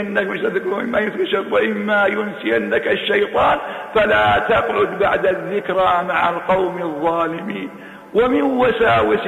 ينسينك الشيطان فلا تقعد بعد الذكرى مع القوم الظالمين. ومن وساوس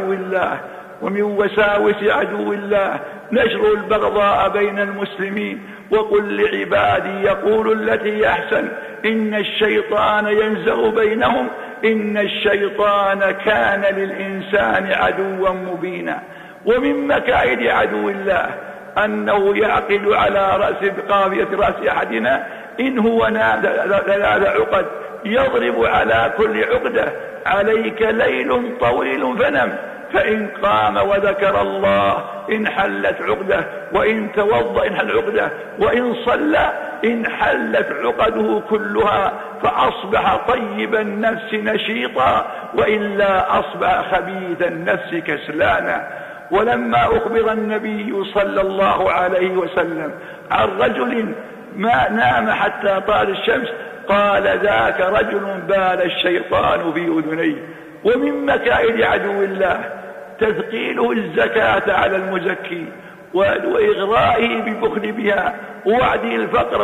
عدو الله نشر البغضاء بين المسلمين. وقل لعبادي يقولوا التي أحسن إن الشيطان ينزغ بينهم إن الشيطان كان للإنسان عدوا مبينا. ومن مكائد عدو الله أنه يعقد على قافية رأس أحدنا إن هو 3 عقد، يضرب على كل عقدة: عليك ليل طويل فنم، فإن قام وذكر الله انحلت عقده، وإن توضأ انحل عقده، وإن صلى انحلت عقده كلها، فأصبح طيب النفس نشيطا، وإلا أصبح خبيث النفس كسلانا. ولما أخبر النبي صلى الله عليه وسلم عن رجل ما نام حتى طال الشمس قال: ذاك رجل بال الشيطان في أذنيه. ومن مكائد عدو الله تثقيله الزكاة على المزكي وإغرائه ببخل بها ووعده الفقر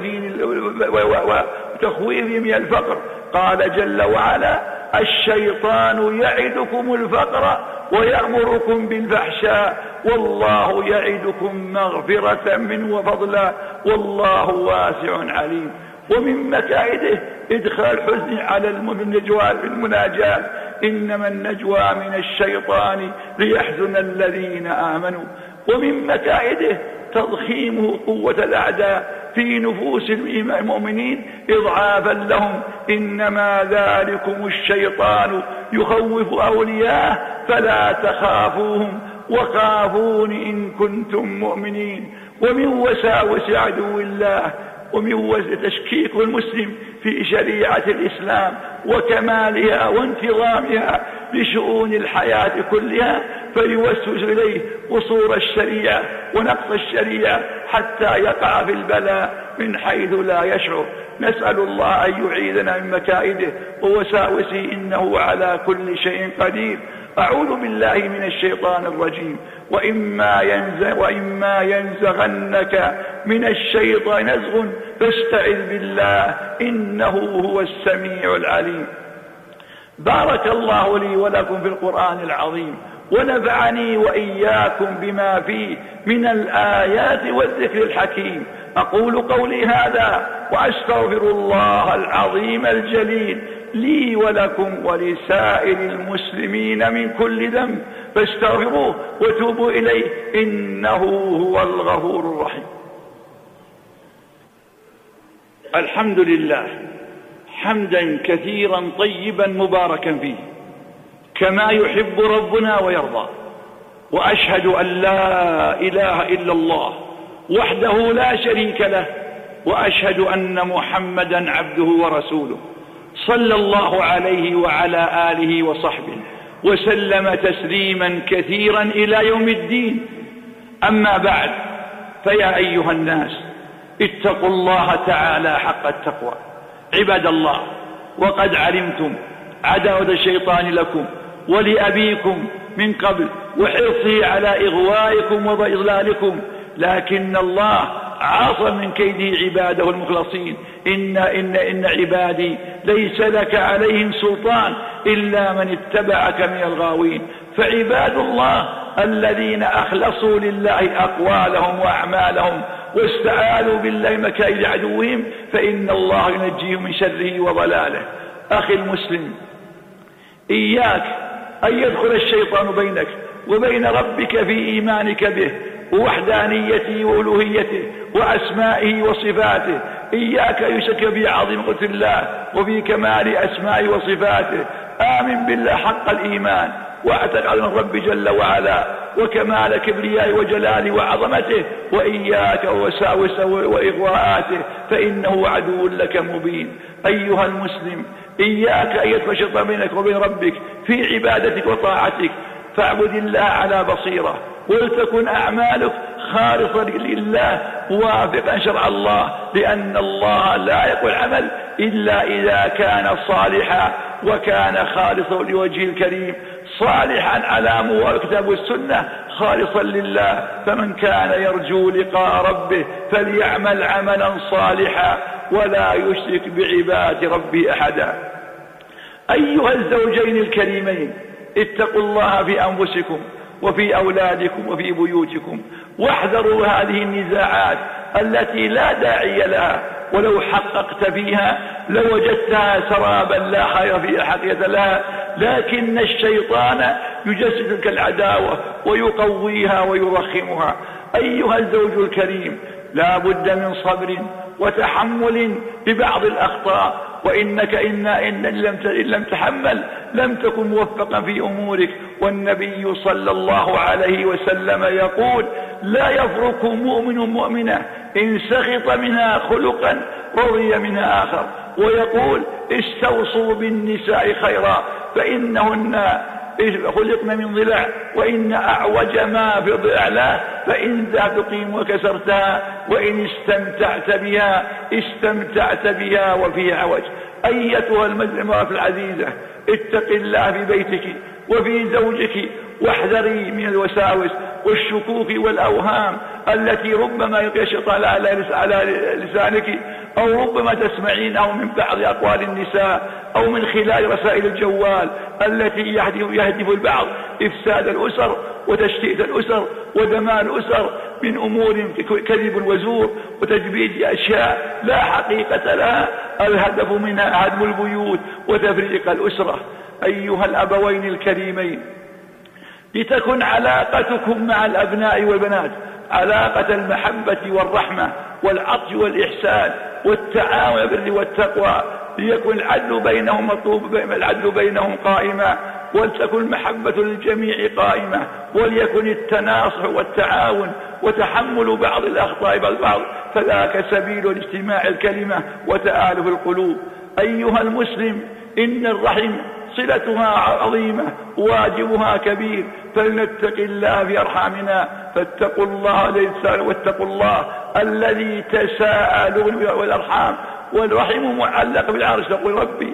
وتخويفه من الفقر. قال جل وعلا: الشيطان يعدكم الفقر ويأمركم بالفحشاء والله يعدكم مغفرة منه وفضلا والله واسع عليم. ومن مكائده إدخال الحزن على النجوى في المناجاة: إنما النجوى من الشيطان ليحزن الذين آمنوا. ومن مكائده تضخيمه قوة الأعداء في نفوس المؤمنين إضعافا لهم: إنما ذلكم الشيطان يخوف أولياءه فلا تخافوهم وخافون إن كنتم مؤمنين. ومن وساوس عدو الله ومن تشكيك المسلم في شريعة الإسلام وكمالها وانتظامها بشؤون الحياة كلها، فيوسوس إليه قصور الشريعة ونقص الشريعة حتى يقع في البلاء من حيث لا يشعر. نسأل الله أن يعيذنا من مكائده ووساوسه إنه على كل شيء قدير. أعوذ بالله من الشيطان الرجيم. وإما ينزغنك من الشيطان نزغ فاستعذ بالله إنه هو السميع العليم. بارك الله لي ولكم في القرآن العظيم، ونفعني وإياكم بما فيه من الآيات والذكر الحكيم. أقول قولي هذا وأستغفر الله العظيم الجليل لي ولكم ولسائر المسلمين من كل ذنب، فاستغفروه وتوبوا إليه إنه هو الغفور الرحيم. الحمد لله حمدا كثيرا طيبا مباركا فيه كما يحب ربنا ويرضى. وأشهد أن لا إله إلا الله وحده لا شريك له، وأشهد أن محمدا عبده ورسوله صلى الله عليه وعلى آله وصحبه وسلم تسليما كثيرا إلى يوم الدين. أما بعد، فيا أيها الناس اتقوا الله تعالى حق التقوى. عباد الله، وقد علمتم عداوة الشيطان لكم ولأبيكم من قبل وحرصه على إغوائكم وإضلالكم، لكن الله عاصم من كيده عباده المخلصين. إن عبادي ليس لك عليهم سلطان إلا من اتبعك من الغاوين. فعباد الله الذين أخلصوا لله أقوالهم وأعمالهم واستعاذوا بالله مكائد عدوهم فإن الله ينجيهم من شره وضلاله. أخي المسلم، إياك أن يدخل الشيطان بينك وبين ربك في إيمانك به ووحدانيته وألوهيته وأسمائه وصفاته. إياك أن يشرك بعظيم قدرة الله وبكمال أسمائه وصفاته. آمن بالله حق الإيمان واعتقد عن الرب جل وعلا وكمال كبريائه وجلاله وعظمته، وإياك ووساوسه وإغواءاته فإنه عدو لك مبين. أيها المسلم، إياك أن يدخل الشيطان بينك وبين ربك في عبادتك وطاعتك، فاعبد الله على بصيرة ولتكن أعمالك خالصة لله موافقا شرع الله، لأن الله لا يقبل عمل إلا إذا كان صالحا وكان خالصا لوجهه الكريم، صالحا على موافق الكتاب والسنة خالصا لله. فمن كان يرجو لقاء ربه فليعمل عملا صالحا ولا يشرك بعبادة ربه أحدا. أيها الزوجين الكريمين، اتقوا الله في أنفسكم وفي أولادكم وفي بيوتكم، واحذروا هذه النزاعات التي لا داعي لها، ولو حققت فيها لوجدتها سرابا لا خير فيها حقيقة لها، لكن الشيطان يجسد تلك العداوة ويقويها ويضخمها. أيها الزوج الكريم، لا بد من صبر وتحمل ببعض الأخطاء، وإنك إن لم تحمل لم تكن موفقا في أمورك. والنبي صلى الله عليه وسلم يقول: لا يفرق مؤمن مؤمنة إن سخط منها خلقا رضي منها آخر. ويقول: استوصوا بالنساء خيرا فإنهن خلقن من ضلع، وإن أعوج ما في الضلع له، فإن ذا تقيم وكسرتها، وإن استمتعت بها وفي عوج. أيتها المرأة العزيزة، اتق الله في بيتك وفي زوجك، واحذري من الوساوس والشكوك والأوهام التي ربما يلقي الشيطان على لسانك، أو ربما تسمعين أو من بعض أقوال النساء أو من خلال رسائل الجوال التي يهدف البعض إفساد الأسر وتشتيت الأسر ودمار الأسر من أمور كذب وزور وتجبيد أشياء لا حقيقة لها، الهدف منها هدم البيوت وتفريق الأسرة. أيها الأبوين الكريمين، لتكن علاقتكم مع الأبناء والبنات علاقة المحبة والرحمة والعطف والإحسان والتعاون بالبر والتقوى، ليكن العدل بينهم قائما، ولتكن المحبة للجميع قائمة، وليكن التناصح والتعاون وتحمل بعض الأخطاء بعض، فذاك سبيل الاجتماع الكلمة وتآلف القلوب. أيها المسلم، إن الرحم صلتها عظيمة واجبها كبير، فلنتق الله في أرحامنا، فاتقوا الله الذي تساءلون والأرحام، والرحم معلق بالعرش. تقول: ربي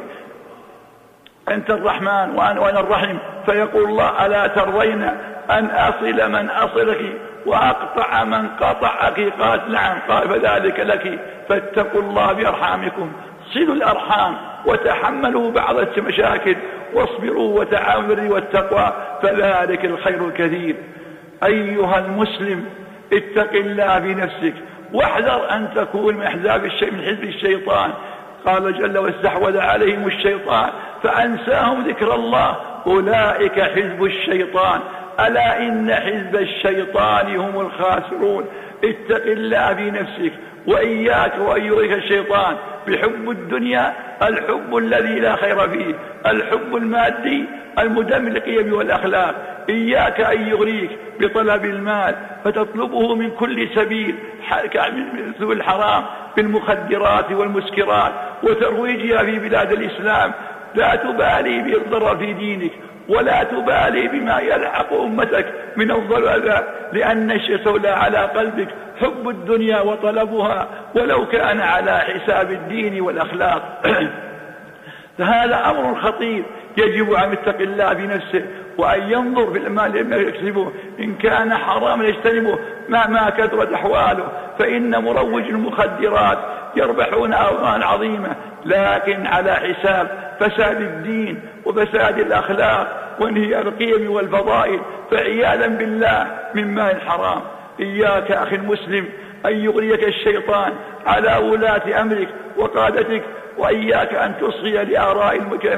أنت الرحمن وأنا الرحيم، فيقول الله: ألا ترضين أن أصل من أصلك وأقطع من قطعك؟ قالت: نعم. قال: فذلك لك، فاتقوا الله بأرحامكم، صلوا الأرحام وتحملوا بعض المشاكل، واصبروا وتعاونوا بالبر والتقوى، فذلك الخير الكثير. أيها المسلم، اتق الله بنفسك، واحذر أن تكون من حزب الشيطان. قال جل واستحوذ عليهم الشيطان فأنساهم ذكر الله، أولئك حزب الشيطان، ألا إن حزب الشيطان هم الخاسرون. اتق الله بنفسك، وإياك وأن يغرك الشيطان بحب الدنيا، الحب الذي لا خير فيه، الحب المادي المدمر للقيم والأخلاق. إياك أن يغريك بطلب المال فتطلبه من كل سبيل، مثل الحرام بالمخدرات والمسكرات وترويجها في بلاد الإسلام. لا تبالي بالضرر في دينك، ولا تبالي بما يلحق أمتك من الضلال، لأن الشيطان على قلبك حب الدنيا وطلبها، ولو كان على حساب الدين والأخلاق. فهذا أمر خطير، يجب أن يتقي الله بنفسه، وأن ينظر في المال ما يكسبه، إن كان حراما يجتنبه مهما كثرت أحواله، فإن مروج المخدرات يربحون أموال عظيمة، لكن على حساب فساد الدين وفساد الأخلاق وانهيار القيم والفضائل، فعياذا بالله من ماء الحرام. إياك أخي المسلم أن يغريك الشيطان على ولاة أمرك وقادتك، وإياك أن تصغي لآراء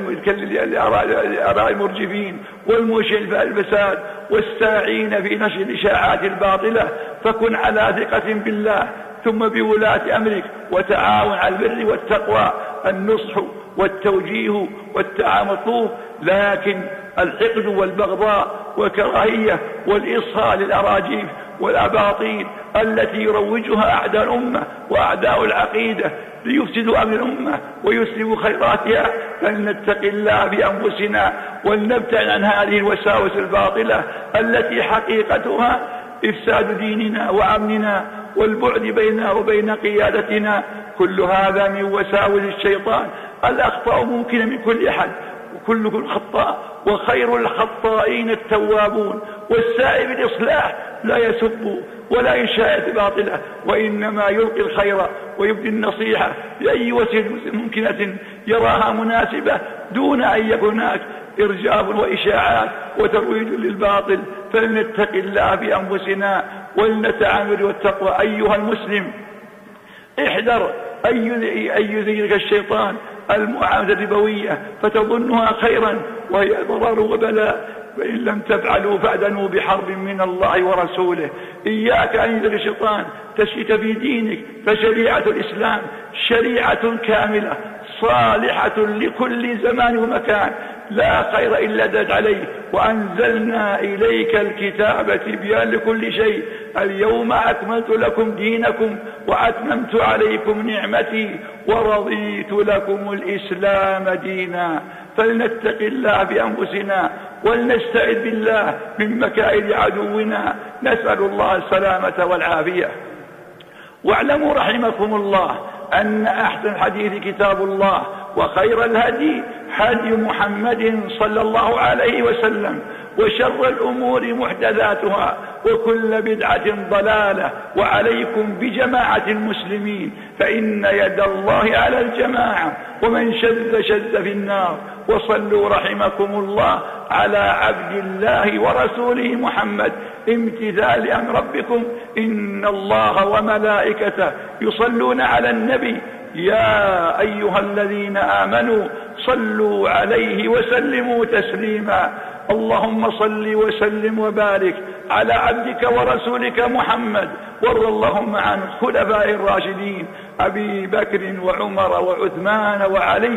المرجفين والمشين في الفساد والساعين في نشر الإشاعات الباطلة، فكن على ثقة بالله ثم بولاة أمرك، وتعاون على البر والتقوى. النصح والتوجيه والتعامل مطلوب، لكن الحقد والبغضاء والكراهية والإصغاء للأراجيف والأباطيل التي يروجها أعداء الأمة وأعداء العقيدة ليفسدوا أمر الأمة ويسلبوا خيراتها، فلنتق الله بأنفسنا ولنبتعد عن هذه الوساوس الباطلة التي حقيقتها إفساد ديننا وأمننا والبعد بيننا وبين قيادتنا. كل هذا من وساوس الشيطان. الأخطاء ممكنة من كل أحد وكلكم خطاء، وخير الخطائين التوابون، والسائل بالإصلاح لا يسب ولا إنشاء باطلة، وإنما يلقي الخير ويبدي النصيحة بأي وسيلة ممكنة يراها مناسبة، دون أن يكون هناك إرجاف وإشاعات وترويج للباطل. فلنتق الله بأنفسنا ولنتعامل والتقوى. أيها المسلم احذر أن يزينك الشيطان المعاملة الربوية فتظنها خيرا وهي ضرر وبلاء، فإن لم تفعلوا فأذنوا بحرب من الله ورسوله. إياك أن يزينك الشيطان تشكك في دينك، فشريعة الإسلام شريعة كاملة صالحة لكل زمان ومكان، لا خير إلا دلت عليه. وأنزلنا إليك الكتاب تبيان لكل شيء. اليوم أكملت لكم دينكم وأتممت عليكم نعمتي ورضيت لكم الإسلام دينا. فلنتق الله بأنفسنا ولنستعذ بالله من مكائد عدونا، نسأل الله السلامة والعافية. واعلموا رحمكم الله أن أحسن الحديث كتاب الله، وخير الهدي هدي محمد صلى الله عليه وسلم، وشر الأمور محدثاتها، وكل بدعة ضلالة. وعليكم بجماعة المسلمين، فإن يد الله على الجماعة، ومن شذ في النار. وصلوا رحمكم الله على عبد الله ورسوله محمد امتثال أمر ربكم. إن الله وملائكته يصلون على النبي، يا أيها الذين آمنوا صلوا عليه وسلموا تسليما. اللهم صل وسلم وبارك على عبدك ورسولك محمد، وارض اللهم عن الخلفاء الراشدين أبي بكر وعمر وعثمان وعلي،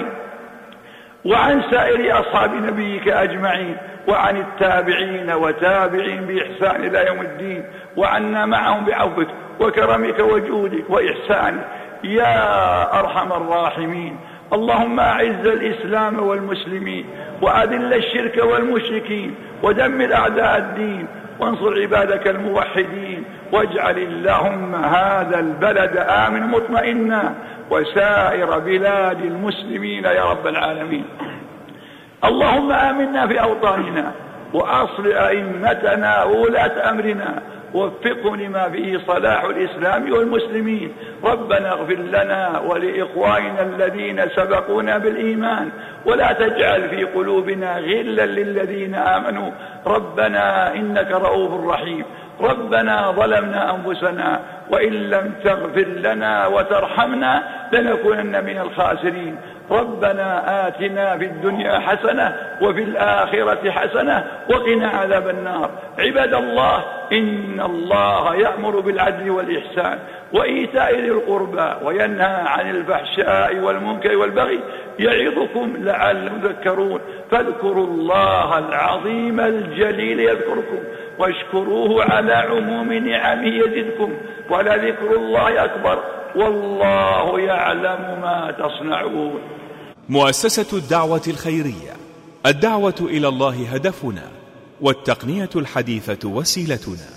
وعن سائر أصحاب نبيك أجمعين، وعن التابعين وتابعين بإحسان إلى يوم الدين، وعنا معهم بعفوك وكرمك وجودك وإحسانك يا أرحم الراحمين. اللهم أعز الإسلام والمسلمين، وأذل الشرك والمشركين، ودمر أعداء الدين، وانصر عبادك الموحدين. واجعل اللهم هذا البلد آمن مطمئنا، وسائر بلاد المسلمين يا رب العالمين. اللهم آمنا في أوطاننا، وأصل أئمتنا وولاة أمرنا، ووفقهم لما فيه صلاح الإسلام والمسلمين. ربنا اغفر لنا ولإخواننا الذين سبقونا بالإيمان، ولا تجعل في قلوبنا غلا للذين آمنوا. ربنا إنك رؤوف رحيم. ربنا ظلمنا أنفسنا، وإن لم تغفر لنا وترحمنا لنكونن من الخاسرين. ربنا آتنا في الدنيا حسنة وفي الآخرة حسنة وقنا عذاب النار. عباد الله، إن الله يأمر بالعدل والإحسان وإيتاء ذي القربى، وينهى عن الفحشاء والمنكر والبغي، يعظكم لعلكم تذكرون. فاذكروا الله العظيم الجليل يذكركم، واشكروه على عموم نعمه يزدكم، ولذكر الله أكبر، والله يعلم ما تصنعون. مؤسسة الدعوة الخيرية، الدعوة إلى الله هدفنا، والتقنية الحديثة وسيلتنا.